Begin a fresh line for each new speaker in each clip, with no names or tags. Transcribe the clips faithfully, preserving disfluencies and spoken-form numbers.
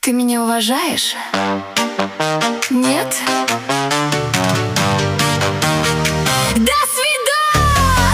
Ты меня уважаешь? Нет? До свидос!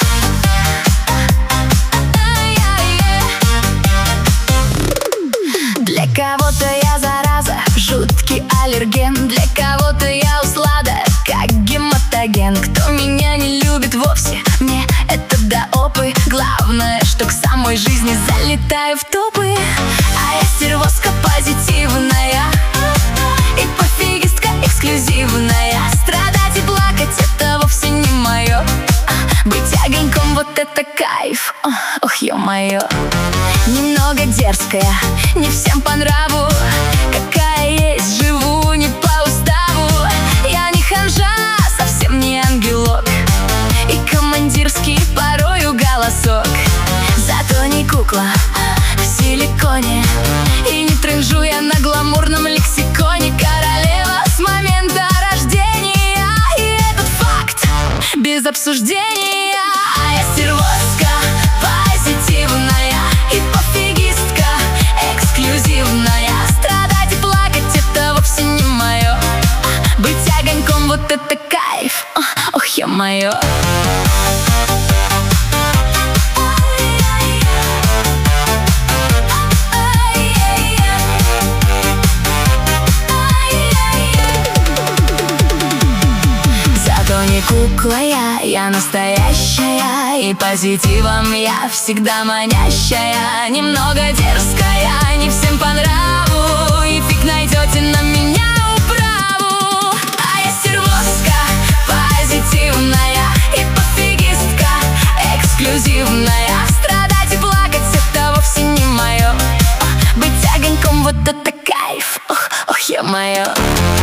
Для кого-то я зараза, жуткий аллерген. Для кого-то я услада, как гематоген. Кто меня не любит вовсе, мне это до опы. Главное, что к самой жизни залетаю в топы. А я стервозка позитивная и пофигистка эксклюзивная. Страдать и плакать — это вовсе не мое. Быть огоньком — вот это кайф. Ох, ё-моё. Немного дерзкая, не всем по нраву. Какая есть, живу не по уставу. Я не ханжа, совсем не ангелок. И командирский порою голосок. Зато не кукла в силиконе. И не трынжу я на гламурном лексиконе. Королева с момента рождения. И этот факт без обсуждения. А я стервозка позитивная и пофигистка эксклюзивная. Страдать и плакать — это вовсе не мое. Быть огоньком — вот это кайф. Ох, ё-моё. Не кукла я, я настоящая. И позитивом я всегда манящая. Немного дерзкая, не всем по нраву. И фиг найдете на меня управу. А я стервозка позитивная и пофигистка эксклюзивная. Страдать и плакать — это вовсе не мое. Быть огоньком — вот это кайф. Ох, ох, ё-моё.